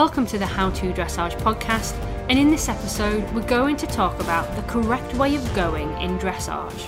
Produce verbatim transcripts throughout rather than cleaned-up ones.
Welcome to the How To Dressage podcast, and in this episode we're going to talk about the correct way of going in dressage.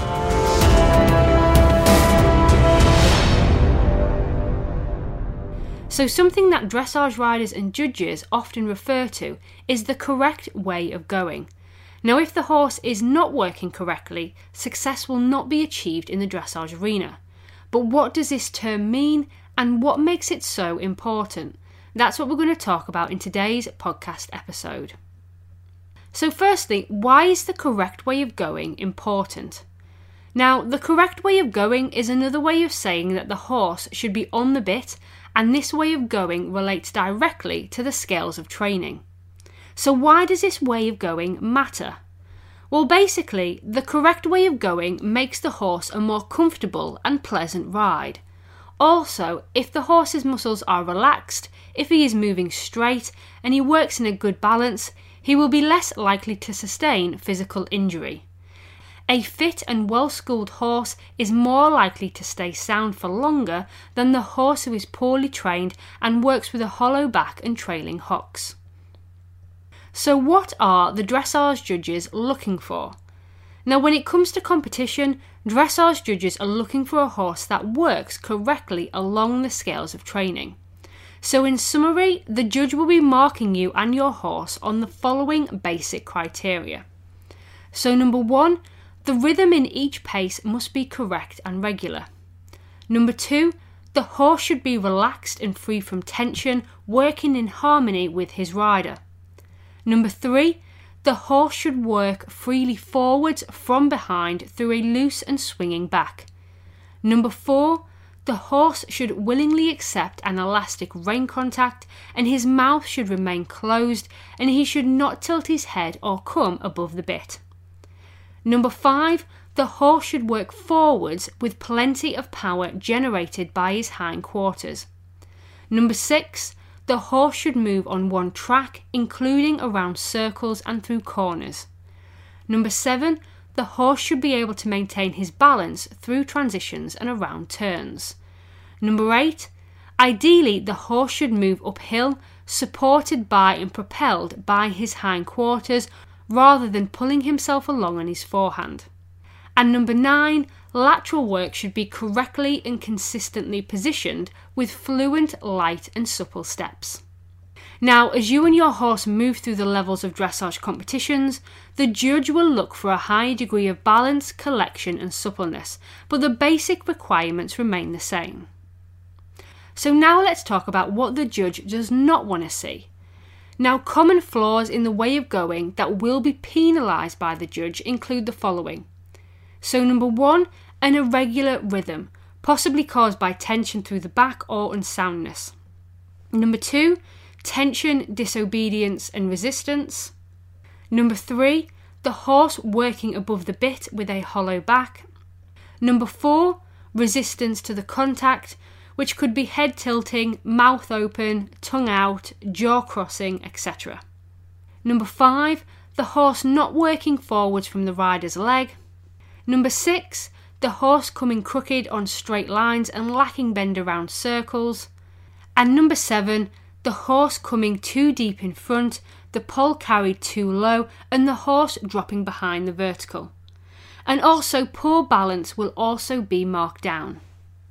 So something that dressage riders and judges often refer to is the correct way of going. Now, if the horse is not working correctly, success will not be achieved in the dressage arena. But what does this term mean, and what makes it so important? That's what we're going to talk about in today's podcast episode. So firstly, why is the correct way of going important? Now, the correct way of going is another way of saying that the horse should be on the bit, and this way of going relates directly to the scales of training. So why does this way of going matter? Well, basically, the correct way of going makes the horse a more comfortable and pleasant ride. Also, if the horse's muscles are relaxed, if he is moving straight and he works in a good balance, he will be less likely to sustain physical injury. A fit and well-schooled horse is more likely to stay sound for longer than the horse who is poorly trained and works with a hollow back and trailing hocks. So what are the dressage judges looking for? Now, when it comes to competition, dressage judges are looking for a horse that works correctly along the scales of training. So in summary, the judge will be marking you and your horse on the following basic criteria. So number one, the rhythm in each pace must be correct and regular. Number two, the horse should be relaxed and free from tension, working in harmony with his rider. Number three, the horse should work freely forwards from behind through a loose and swinging back. Number four, the horse should willingly accept an elastic rein contact, and his mouth should remain closed, and he should not tilt his head or come above the bit. Number five, the horse should work forwards with plenty of power generated by his hindquarters. Number six, the horse should move on one track, including around circles and through corners. Number seven, the horse should be able to maintain his balance through transitions and around turns. Number eight, ideally the horse should move uphill, supported by and propelled by his hindquarters, rather than pulling himself along on his forehand. And number nine, lateral work should be correctly and consistently positioned with fluent, light and supple steps. Now, as you and your horse move through the levels of dressage competitions, the judge will look for a high degree of balance, collection and suppleness, but the basic requirements remain the same. So now let's talk about what the judge does not want to see. Now, common flaws in the way of going that will be penalised by the judge include the following. So number one, an irregular rhythm, possibly caused by tension through the back or unsoundness. Number two, tension, disobedience and resistance. Number three, the horse working above the bit with a hollow back. Number four, resistance to the contact, which could be head tilting, mouth open, tongue out, jaw crossing, et cetera. Number five, the horse not working forwards from the rider's leg. Number six, the horse coming crooked on straight lines and lacking bend around circles. And number seven, the horse coming too deep in front, the poll carried too low, and the horse dropping behind the vertical. And also, poor balance will also be marked down.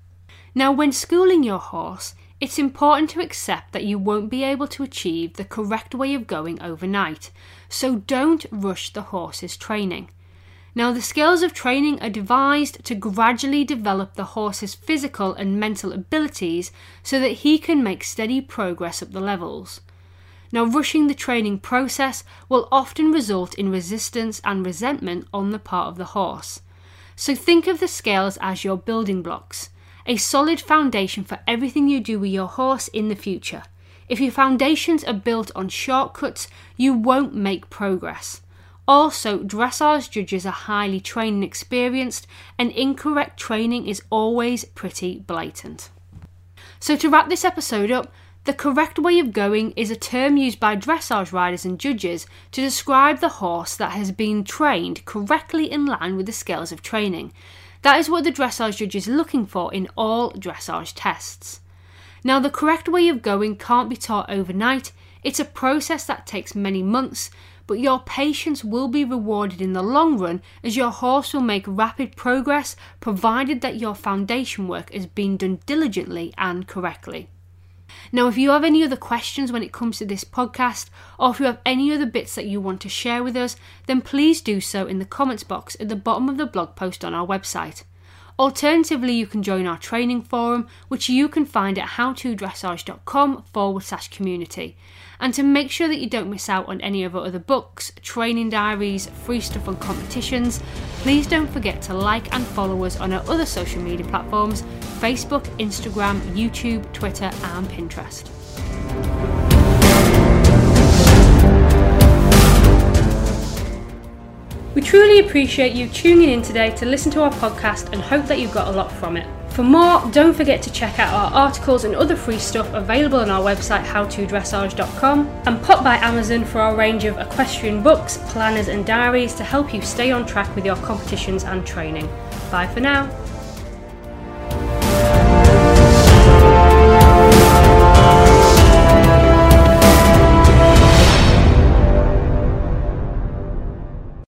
Now, when schooling your horse, it's important to accept that you won't be able to achieve the correct way of going overnight, so don't rush the horse's training. Now, the scales of training are devised to gradually develop the horse's physical and mental abilities so that he can make steady progress up the levels. Now, rushing the training process will often result in resistance and resentment on the part of the horse. So think of the scales as your building blocks, a solid foundation for everything you do with your horse in the future. If your foundations are built on shortcuts, you won't make progress. Also, dressage judges are highly trained and experienced, and incorrect training is always pretty blatant. So to wrap this episode up, the correct way of going is a term used by dressage riders and judges to describe the horse that has been trained correctly in line with the scales of training. That is what the dressage judge is looking for in all dressage tests. Now, the correct way of going can't be taught overnight. It's a process that takes many months, but your patience will be rewarded in the long run as your horse will make rapid progress, provided that your foundation work is being done diligently and correctly. Now, if you have any other questions when it comes to this podcast, or if you have any other bits that you want to share with us, then please do so in the comments box at the bottom of the blog post on our website. Alternatively, you can join our training forum, which you can find at howtodressage.com forward slash community. And to make sure that you don't miss out on any of our other books, training diaries, free stuff and competitions, please don't forget to like and follow us on our other social media platforms: Facebook, Instagram, YouTube, Twitter and Pinterest. We truly appreciate you tuning in today to listen to our podcast and hope that you got a lot from it. For more, don't forget to check out our articles and other free stuff available on our website how to dressage dot com, and pop by Amazon for our range of equestrian books, planners and diaries to help you stay on track with your competitions and training. Bye for now.